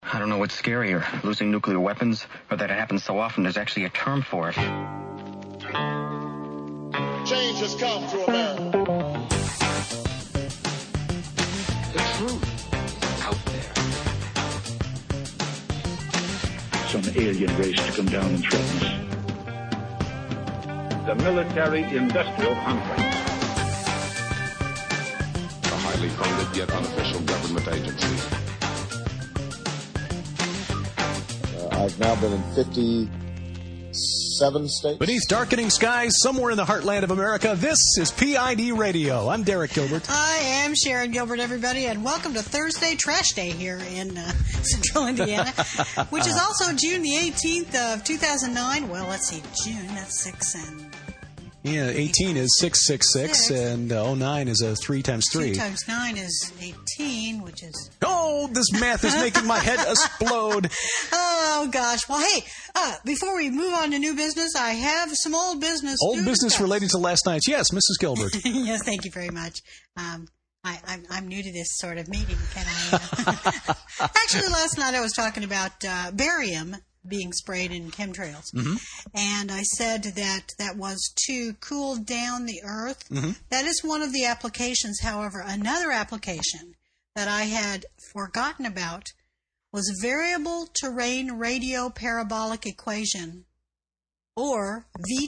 I don't know what's scarier, losing nuclear weapons, or that it happens so often there's actually a term for it. Change has come to America. The truth is out there. Some alien race to come down and threaten us. The military-industrial complex. A highly funded yet unofficial government agency. I've now been in 57 states. Beneath darkening skies, somewhere in the heartland of America, this is PID Radio. I'm Derek Gilbert. I am Sharon Gilbert, everybody, and welcome to Thursday Trash Day here in Central Indiana, which is also June the 18th of 2009. Well, let's see, June, that's 6 and... Yeah, 18 is 666, and 09 is a 3 times 3. 2 times 9 is 18, which is... Oh, this math is making my head explode. Oh, gosh. Well, hey, before we move on to new business, I have some old business. Old business related to last night's. Yes, Mrs. Gilbert. Yes, thank you very much. I'm new to this sort of meeting, can I? Actually, last night I was talking about barium being sprayed in chemtrails. Mm-hmm. And I said that was to cool down the earth. Mm-hmm. That is one of the applications. However, another application that I had forgotten about was variable terrain radio parabolic equation, or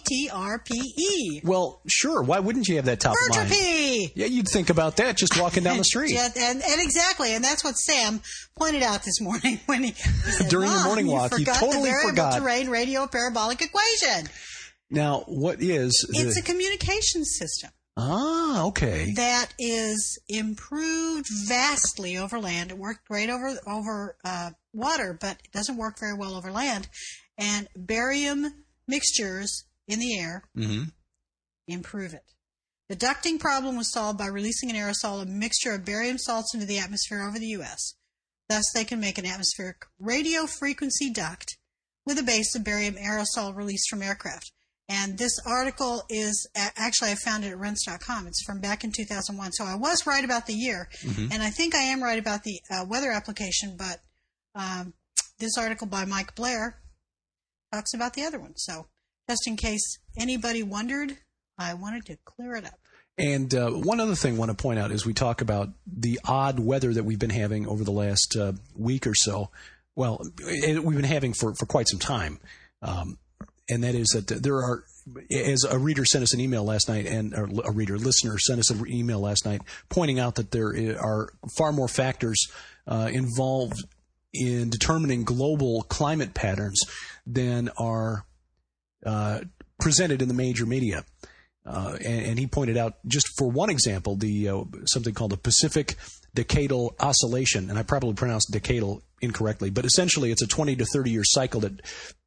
VTRPE. Well, sure. Why wouldn't you have that top of mind? Virtropy! Yeah, you'd think about that just walking down the street. Yeah, and exactly, and that's what Sam pointed out this morning when he said, during your morning walk, you totally forgot the forgot variable terrain radio parabolic equation. Now, what is... It's a communication system. Ah, okay. That is improved vastly over land. It worked great over water, but it doesn't work very well over land. And barium mixtures in the air improve it. The ducting problem was solved by releasing an aerosol, a mixture of barium salts into the atmosphere over the U.S. Thus, they can make an atmospheric radio frequency duct with a base of barium aerosol released from aircraft. And this article is, actually I found it at rense.com. It's from back in 2001. So I was right about the year. Mm-hmm. And I think I am right about the weather application, but this article by Mike Blair talks about the other one. So just in case anybody wondered, I wanted to clear it up. And one other thing I want to point out is we talk about the odd weather that we've been having over the last week or so. Well, we've been having for quite some time. And that is that there are, as a reader sent us an email last night, and a listener sent us an email last night pointing out that there are far more factors involved in determining global climate patterns than are presented in the major media. And he pointed out, just for one example, the something called the Pacific Decadal Oscillation, and I probably pronounced decadal incorrectly, but essentially it's a 20 to 30 year cycle that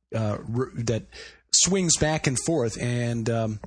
swings back and forth, and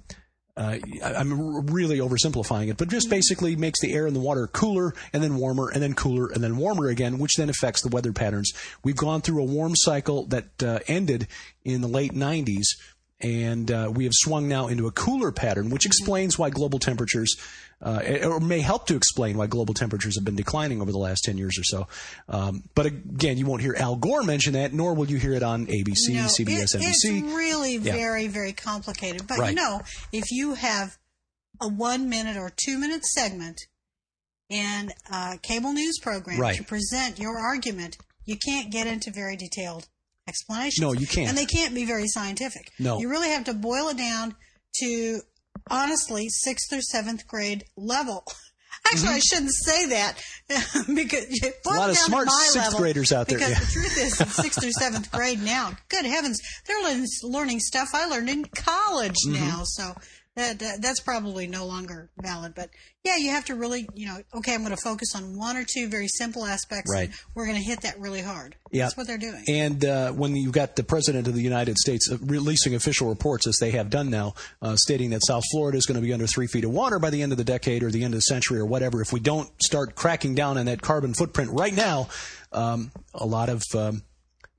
I'm really oversimplifying it, but just basically makes the air and the water cooler and then warmer and then cooler and then warmer again, which then affects the weather patterns. We've gone through a warm cycle that ended in the late 90s, and we have swung now into a cooler pattern, which explains why global temperatures, or may help to explain why global temperatures have been declining over the last 10 years or so. But again, you won't hear Al Gore mention that, nor will you hear it on ABC, CBS, NBC. It's really very, very complicated. But, you know, if you have a 1 minute or 2 minute segment in a cable news program to present your argument, you can't get into very detailed explanations. No, you can't. And they can't be very scientific. No. You really have to boil it down to, honestly, 6th or 7th grade level. Actually, I shouldn't say that because a lot of smart 6th graders out there. Because the truth is, in 6th or 7th grade now, good heavens, they're learning stuff I learned in college now. So that's probably no longer valid. But yeah, you have to really, okay, I'm going to focus on one or two very simple aspects. Right. And we're going to hit that really hard. Yeah. That's what they're doing. And when you've got the President of the United States releasing official reports, as they have done now, stating that South Florida is going to be under 3 feet of water by the end of the decade or the end of the century or whatever, if we don't start cracking down on that carbon footprint right now, a lot of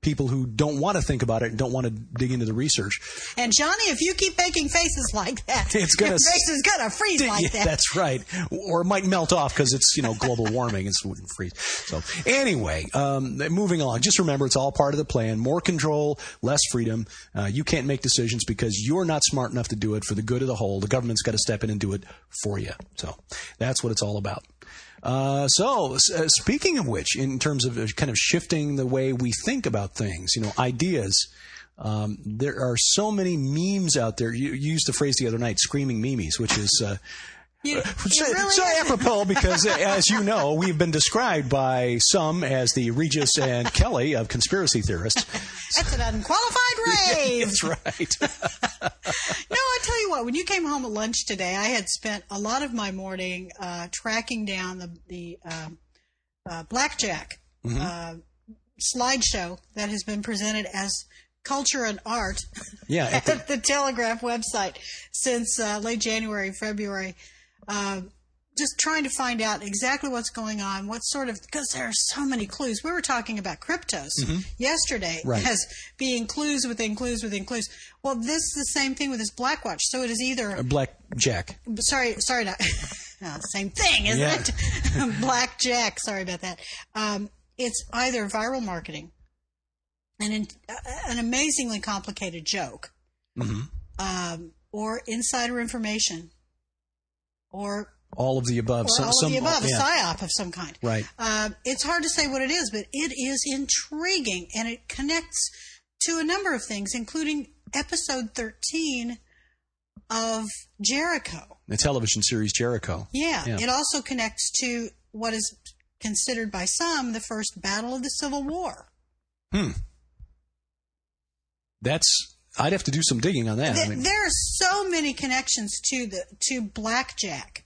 people who don't want to think about it and don't want to dig into the research. And Johnny, if you keep making faces like that, your face is going to freeze like that. That's right. Or it might melt off because it's, global warming. It wouldn't freeze. So anyway, moving on. Just remember, it's all part of the plan. More control, less freedom. You can't make decisions because you're not smart enough to do it for the good of the whole. The government's got to step in and do it for you. So that's what it's all about. Speaking of which, in terms of kind of shifting the way we think about things, ideas, there are so many memes out there. You used the phrase the other night, screaming memes, which is so apropos because, as you know, we've been described by some as the Regis and Kelly of conspiracy theorists. That's an unqualified rave. That's right. No, I tell you what, when you came home at lunch today, I had spent a lot of my morning tracking down the blackjack slideshow that has been presented as culture and art at the Telegraph website since late January, February. Just trying to find out exactly what's going on, because there are so many clues. We were talking about cryptos yesterday as being clues within clues within clues. Well, this is the same thing with this black watch. So it is either blackjack. Sorry, not same thing, isn't it? Blackjack. Sorry about that. It's either viral marketing, an amazingly complicated joke, or insider information, or all of the above. A PSYOP of some kind. Right. It's hard to say what it is, but it is intriguing, and it connects to a number of things, including episode 13 of Jericho. The television series Jericho. Yeah. It also connects to what is considered by some the first battle of the Civil War. I'd have to do some digging on that. There are so many connections to blackjack.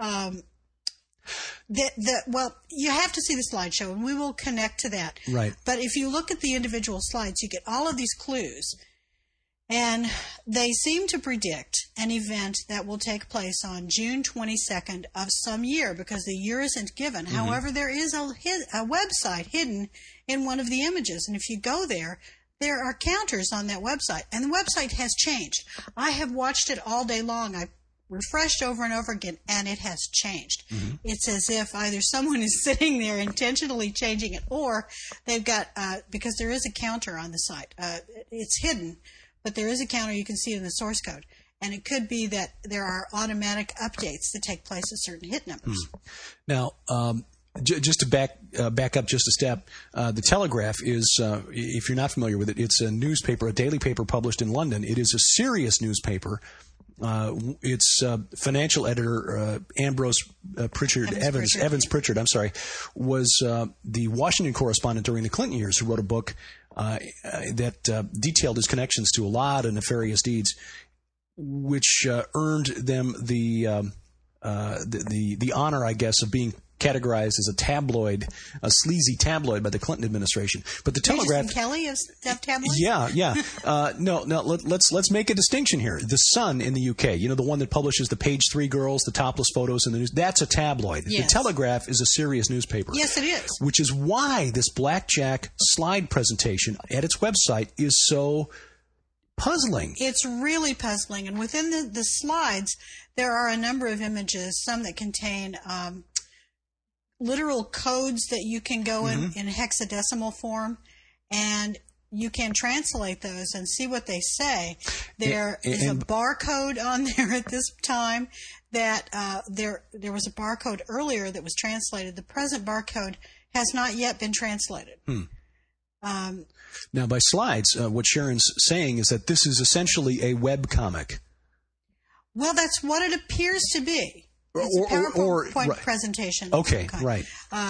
You have to see the slideshow, and we will connect to that. Right. But if you look at the individual slides, you get all of these clues, and they seem to predict an event that will take place on June 22nd of some year, because the year isn't given. However, there is a website hidden in one of the images, and if you go there are counters on that website, and the website has changed. I have watched it all day long. I refreshed over and over again, and it has changed. It's as if either someone is sitting there intentionally changing it, or they've got, because there is a counter on the site. It's hidden, but there is a counter. You can see it in the source code. And it could be that there are automatic updates that take place at certain hit numbers. Now, just to back up just a step, the Telegraph is, if you're not familiar with it, it's a newspaper, a daily paper published in London. It is a serious newspaper. Its financial editor, Evans Pritchard, was the Washington correspondent during the Clinton years, who wrote a book that detailed his connections to a lot of nefarious deeds, which earned them the honor, I guess, of being categorized as a sleazy tabloid by the Clinton administration. But the Telegraph, Regis and Kelly of tabloids? Yeah. No. Let's make a distinction here. The Sun in the UK, the one that publishes the page 3 girls, the topless photos in the news, that's a tabloid. Yes. The Telegraph is a serious newspaper. Yes, it is. Which is why this blackjack slide presentation at its website is so puzzling. It's really puzzling. And within the slides, there are a number of images, some that contain literal codes that you can go in hexadecimal form, and you can translate those and see what they say. There is a barcode on there at this time that there was a barcode earlier that was translated. The present barcode has not yet been translated. Now, by slides, what Sharon's saying is that this is essentially a web comic. Well, that's what it appears to be. It's a PowerPoint presentation. Okay, right.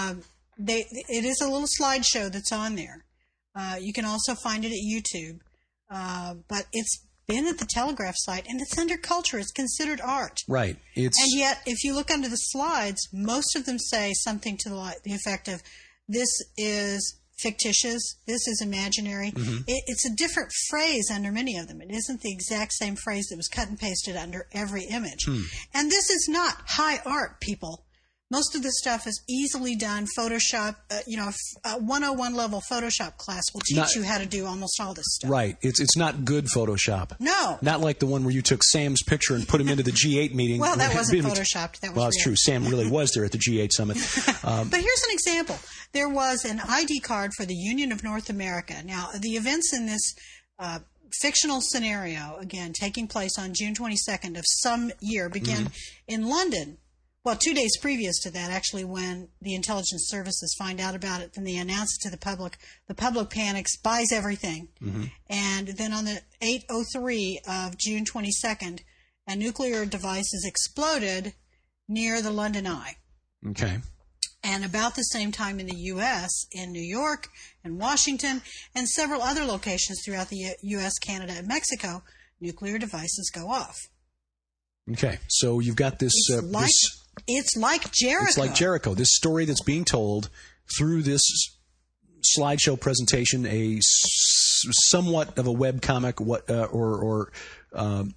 It is a little slideshow that's on there. You can also find it at YouTube. But it's been at the Telegraph site, and it's under culture. It's considered art. Right. And yet, if you look under the slides, most of them say something to the effect of, this is fictitious, this is imaginary. It's a different phrase under many of them. It isn't the exact same phrase that was cut and pasted under every image. And this is not high art, people. Most of this stuff is easily done. Photoshop, a 101 level Photoshop class will teach you how to do almost all this stuff. Right. It's not good Photoshop. No. Not like the one where you took Sam's picture and put him into the G8 meeting. Well, that wasn't Photoshopped. That was Well, it's real. true. Sam really was there at the G8 summit. But here's an example. There was an ID card for the Union of North America. Now, the events in this fictional scenario, again, taking place on June 22nd of some year, began in London. Well, 2 days previous to that, actually, when the intelligence services find out about it, then they announce it to the public. The public panics, buys everything. And then on the 8:03 of June 22nd, a nuclear device is exploded near the London Eye. Okay. And about the same time in the U.S., in New York and Washington and several other locations throughout the U.S., Canada, and Mexico, nuclear devices go off. Okay. So you've got this... It's like Jericho. It's like Jericho. This story that's being told through this slideshow presentation, somewhat of a web comic, I'm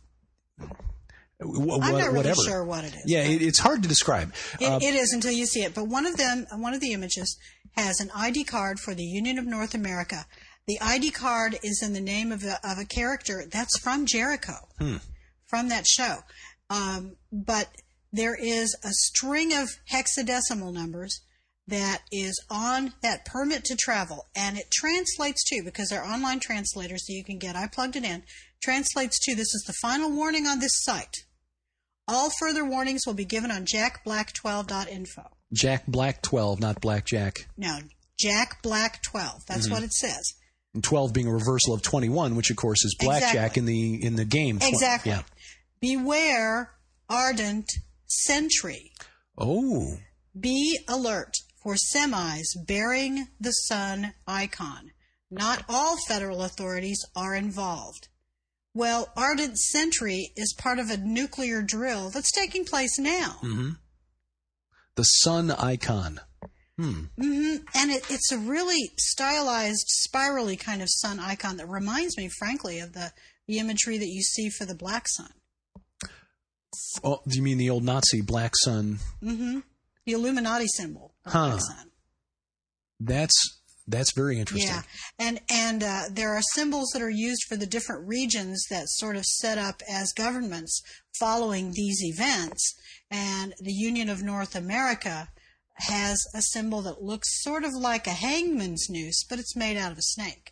not really sure what it is. Yeah, it's hard to describe. It is until you see it. But one of the images has an ID card for the Union of North America. The ID card is in the name of a character that's from Jericho, from that show. But there is a string of hexadecimal numbers that is on that permit to travel, and it translates to, because they're online translators that you can get, I plugged it in, translates to, this is the final warning on this site. All further warnings will be given on jackblack12.info. Jack Black 12, not Blackjack. No, Jack Black 12. That's what it says. And 12 being a reversal of 21, which of course is Blackjack in the game. Exactly. Yeah. Beware ardent sentry. Oh. Be alert for semis bearing the sun icon. Not all federal authorities are involved. Well, ardent sentry is part of a nuclear drill that's taking place now. The sun icon. And it's a really stylized, spirally kind of sun icon that reminds me, frankly, of the imagery that you see for the black sun. Oh, do you mean the old Nazi black sun? The Illuminati symbol of black sun. That's very interesting. Yeah, and there are symbols that are used for the different regions that sort of set up as governments following these events. And the Union of North America has a symbol that looks sort of like a hangman's noose, but it's made out of a snake.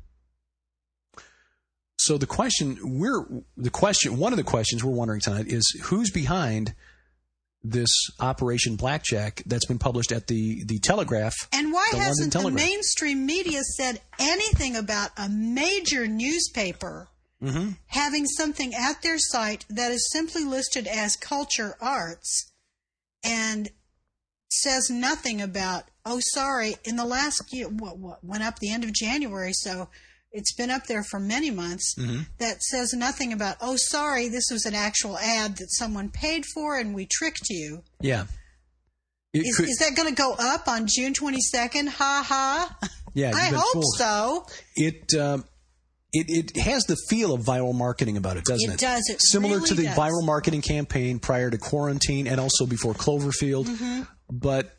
So one of the questions we're wondering tonight is who's behind this Operation Blackjack that's been published at the Telegraph. And why hasn't the mainstream media said anything about a major newspaper having something at their site that is simply listed as culture arts and says nothing about, oh, sorry, in the last year, what went up the end of January, so it's been up there for many months, that says nothing about, oh, sorry, this was an actual ad that someone paid for and we tricked you. Yeah. Is that going to go up on June 22nd? Ha ha. Yeah, I hope so. It has the feel of viral marketing about it, doesn't it? It does. It Similar really to the does. viral marketing campaign prior to quarantine and also before Cloverfield. But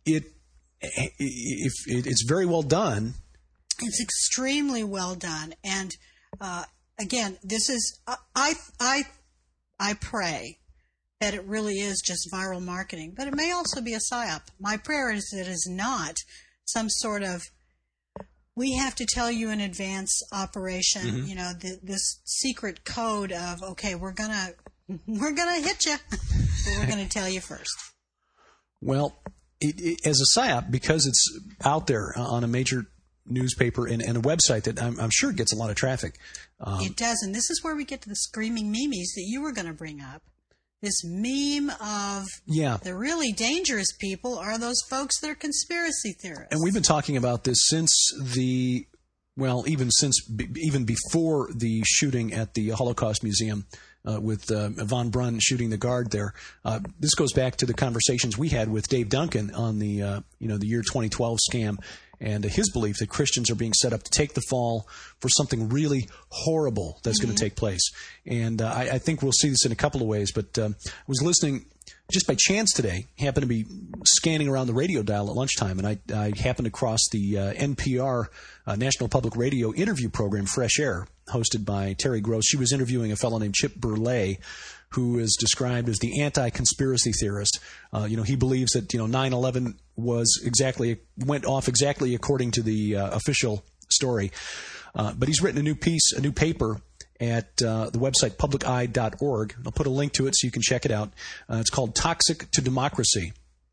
it's very well done. It's extremely well done. And again, this is I pray that it really is just viral marketing, but it may also be a psyop. My prayer is that it is not some sort of, we have to tell you in advance operation, this secret code of, okay, we're gonna hit you, but we're gonna tell you first. Well, as a psyop, because it's out there on a major newspaper and a website that I'm sure gets a lot of traffic. It does, and this is where we get to the screaming memes that you were going to bring up. This meme of the really dangerous people are those folks that are conspiracy theorists. And we've been talking about this since even before the shooting at the Holocaust Museum with von Brunn shooting the guard there. This goes back to the conversations we had with Dave Duncan on the the year 2012 scam and his belief that Christians are being set up to take the fall for something really horrible that's going to take place. And I think we'll see this in a couple of ways. But I was listening just by chance today, happened to be scanning around the radio dial at lunchtime, and I happened across the NPR National Public Radio interview program, Fresh Air, hosted by Terry Gross. She was interviewing a fellow named Chip Burley, who is described as the anti-conspiracy theorist. He believes that 9/11 went off exactly according to the official story. But he's written a new paper at the website publiceye.org. I'll put a link to it so you can check it out. It's called Toxic to Democracy.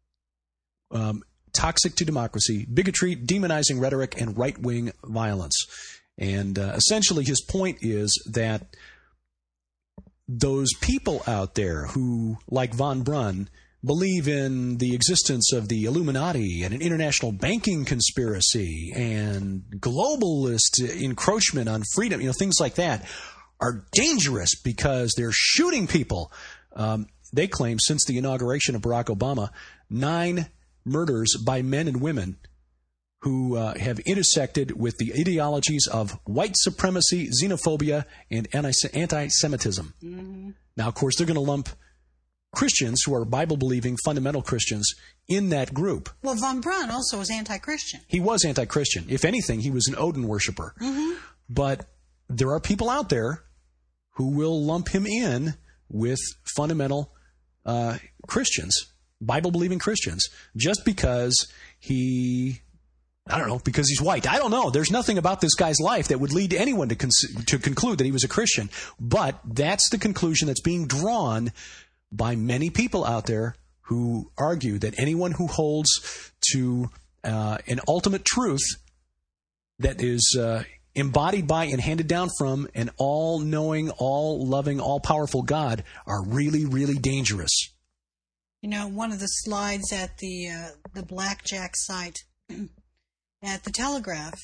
Toxic to Democracy, Bigotry, Demonizing Rhetoric, and Right-Wing Violence. And essentially his point is that those people out there who, like von Braun, believe in the existence of the Illuminati and an international banking conspiracy and globalist encroachment on freedom, things like that, are dangerous because they're shooting people. They claim since the inauguration of Barack Obama, 9 murders by men and women who have intersected with the ideologies of white supremacy, xenophobia, and anti-Semitism. Mm-hmm. Now, of course, they're going to lump Christians who are Bible-believing fundamental Christians in that group. Well, von Braun also was anti-Christian. He was anti-Christian. If anything, he was an Odin worshiper. Mm-hmm. But there are people out there who will lump him in with fundamental Christians, Bible-believing Christians, just because because he's white. I don't know. There's nothing about this guy's life that would lead anyone to conclude that he was a Christian. But that's the conclusion that's being drawn by many people out there who argue that anyone who holds to an ultimate truth that is embodied by and handed down from an all-knowing, all-loving, all-powerful God are really, really dangerous. One of the slides at the Blackjack site at the Telegraph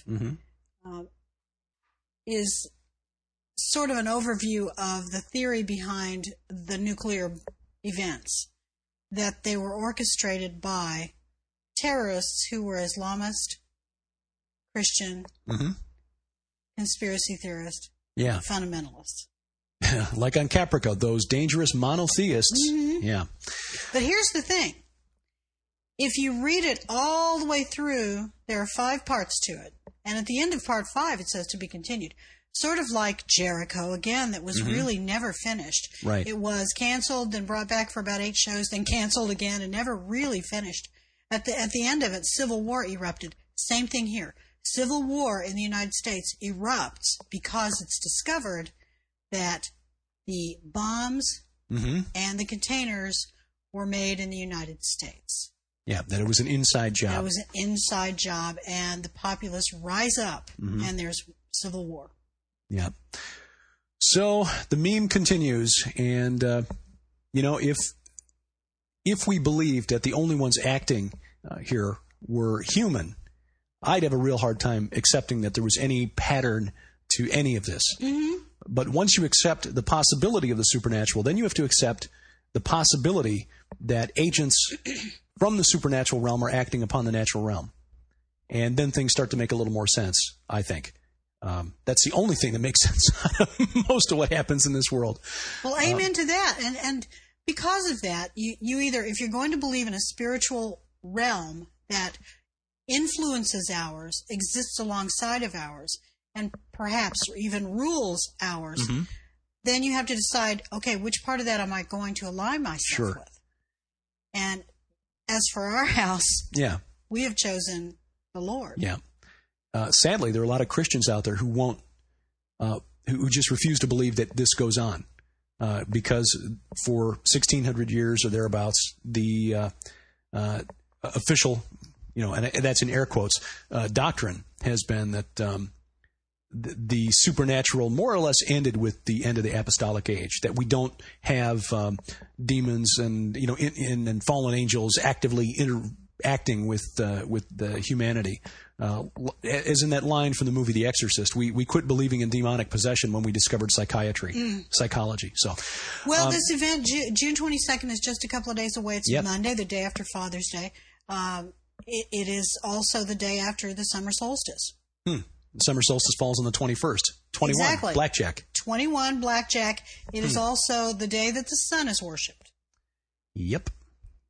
is sort of an overview of the theory behind the nuclear events, that they were orchestrated by terrorists who were Islamist, Christian, conspiracy theorist, fundamentalists. Like on Caprica, those dangerous monotheists. Mm-hmm. Yeah. But here's the thing. If you read it all the way through, there are 5 parts to it. And at the end of part 5, it says to be continued. Sort of like Jericho, again, that was really never finished. Right. It was canceled, then brought back for about 8 shows, then canceled again, and never really finished. At the end of it, civil war erupted. Same thing here. Civil war in the United States erupts because it's discovered that the bombs and the containers were made in the United States. Yeah, that it was an inside job. That it was an inside job, and the populace rise up, and there's civil war. Yeah. So the meme continues, and if we believed that the only ones acting here were human, I'd have a real hard time accepting that there was any pattern to any of this. Mm-hmm. But once you accept the possibility of the supernatural, then you have to accept the possibility that agents from the supernatural realm are acting upon the natural realm. And then things start to make a little more sense, I think. That's the only thing that makes sense out of most of what happens in this world. Well, amen to that. And because of that, you either, if you're going to believe in a spiritual realm that influences ours, exists alongside of ours, and perhaps even rules ours, then you have to decide, okay, which part of that am I going to align myself with? And as for our house, we have chosen the Lord. Yeah. Sadly, there are a lot of Christians out there who won't, who just refuse to believe that this goes on, because for 1,600 years or thereabouts, the official, and that's in air quotes, doctrine has been that the supernatural more or less ended with the end of the apostolic age, that we don't have demons and and fallen angels actively interacting with the humanity. As in that line from the movie The Exorcist, we quit believing in demonic possession when we discovered psychology. So, well, this event, June 22nd, is just a couple of days away. It's Monday, the day after Father's Day. It is also the day after the summer solstice. Summer solstice falls on the 21st. 21, exactly. Blackjack. 21, Blackjack. It is also the day that the sun is worshipped. Yep.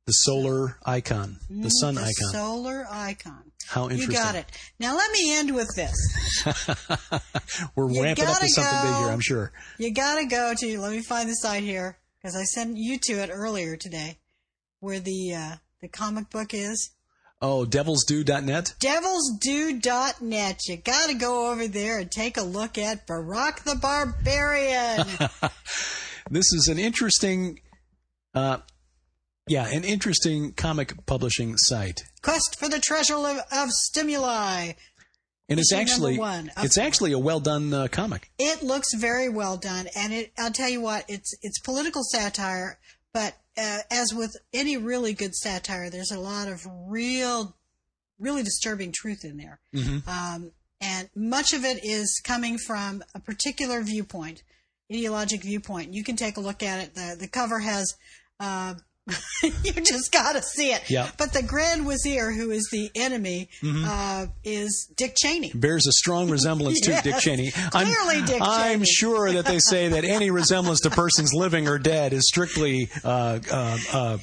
The solar icon. The sun the icon. Solar icon. How interesting. You got it. Now let me end with this. We're ramping up to something big here, I'm sure. You gotta go to, let me find the site here, because I sent you to it earlier today, where the comic book is. Oh, devilsdue.net? Devilsdue.net. You gotta go over there and take a look at Barack the Barbarian. This is an interesting, an interesting comic publishing site. Quest for the treasure of stimuli. And it's actually a well done comic. It looks very well done, and I'll tell you what, it's political satire, but as with any really good satire, there's a lot of really disturbing truth in there. Mm-hmm. And much of it is coming from a particular viewpoint, ideologic viewpoint. You can take a look at it. The cover has, you just got to see it. Yeah. But the Grand Vizier, who is the enemy, is Dick Cheney. Bears a strong resemblance to Dick Cheney. Clearly Dick Cheney. I'm sure that they say that any resemblance to persons living or dead is strictly, yoink.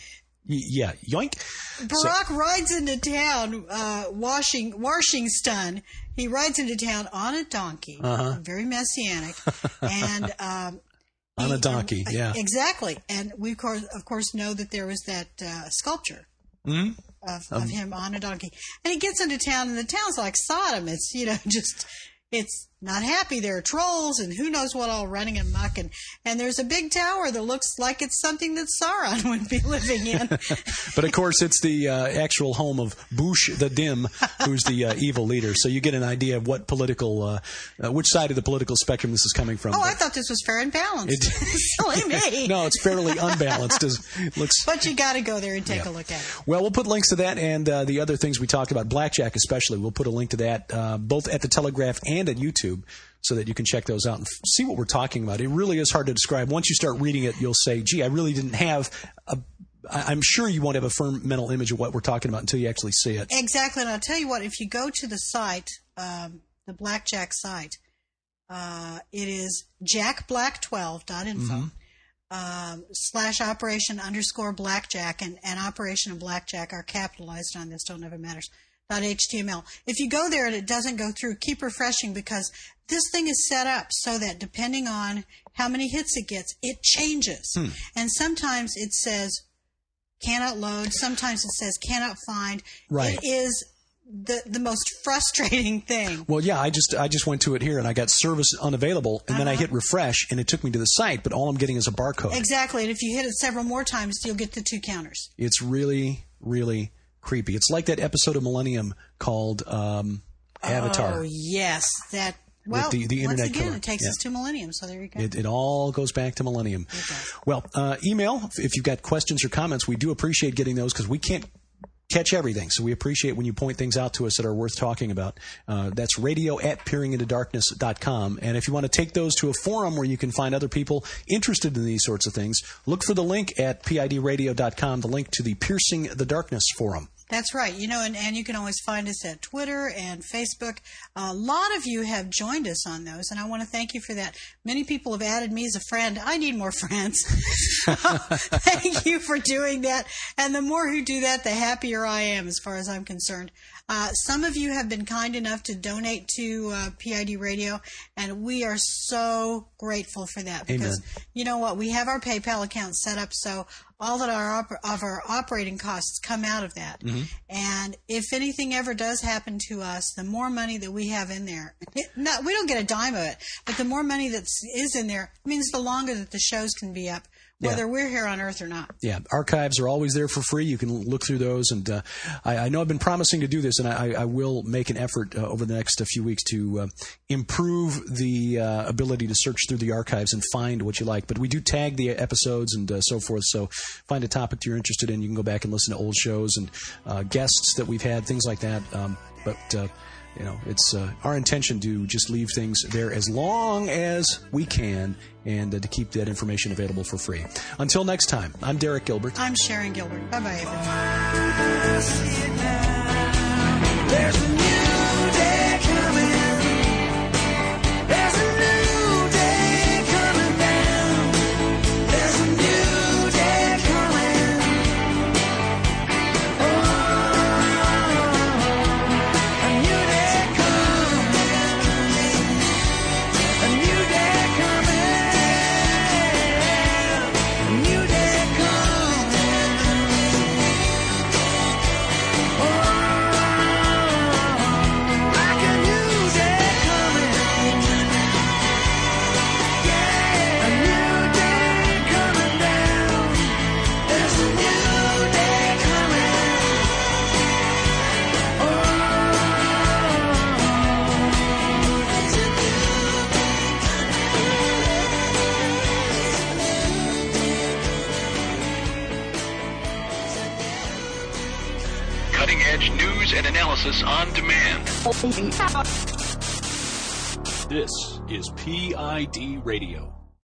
Barack rides into town, Washington. He rides into town on a donkey, very messianic, and on a donkey, yeah, exactly. And we of course know that there was that sculpture of him on a donkey, and he gets into town, and the town's like Sodom. It's it's not happy. There are trolls and who knows what all running amok, and there's a big tower that looks like it's something that Sauron would be living in. But of course, it's the actual home of Boush the Dim, who's the evil leader. So you get an idea of what political, which side of the political spectrum this is coming from. Oh, I thought this was fair and balanced. Silly me. No, it's fairly unbalanced. But you got to go there and take a look at it. Well, we'll put links to that and the other things we talked about, Blackjack especially. We'll put a link to that both at the Telegraph and at YouTube, so that you can check those out and see what we're talking about. It really is hard to describe. Once you start reading it, you'll say, gee, I really didn't have I'm sure you won't have a firm mental image of what we're talking about until you actually see it. Exactly. And I'll tell you what, if you go to the site, the Blackjack site, it is jackblack12.info /operation_blackjack, and Operation and Blackjack are capitalized on this, don't ever matters. .html. If you go there and it doesn't go through, keep refreshing, because this thing is set up so that depending on how many hits it gets, it changes. And sometimes it says cannot load, sometimes it says cannot find. Right. It is the most frustrating thing. Well, yeah, I just went to it here and I got service unavailable, and then I hit refresh and it took me to the site, but all I'm getting is a barcode. Exactly. And if you hit it several more times, you'll get the 2 counters. It's really, really creepy. It's like that episode of Millennium called Avatar. Oh, yes. That, well, the internet once again, killer. It takes us to Millennium, so there you go. It all goes back to Millennium. Well, email, if you've got questions or comments. We do appreciate getting those because we can't catch everything, so we appreciate when you point things out to us that are worth talking about. That's radio@peeringintodarkness.com. And if you want to take those to a forum where you can find other people interested in these sorts of things, look for the link at pidradio.com, the link to the Piercing the Darkness forum. That's right. And you can always find us at Twitter and Facebook. A lot of you have joined us on those, and I want to thank you for that. Many people have added me as a friend. I need more friends. Thank you for doing that. And the more who do that, the happier I am, as far as I'm concerned. Some of you have been kind enough to donate to PID Radio, and we are so grateful for that. Because you know what? We have our PayPal account set up so all that our operating costs come out of that. Mm-hmm. And if anything ever does happen to us, the more money that we have in there, we don't get a dime of it, but the more money that is in there means the longer that the shows can be up, whether we're here on Earth or not. Yeah, archives are always there for free. You can look through those. And I know I've been promising to do this, and I will make an effort over the next few weeks to improve the ability to search through the archives and find what you like. But we do tag the episodes and so forth, so find a topic you're interested in. You can go back and listen to old shows and guests that we've had, things like that. It's our intention to just leave things there as long as we can and to keep that information available for free. Until next time, I'm Derek Gilbert. I'm Sharon Gilbert. Bye-bye, everyone. There's a new day coming. There's a new day coming down. There's a new day coming. cutting-edge news and analysis on demand. This is PID Radio.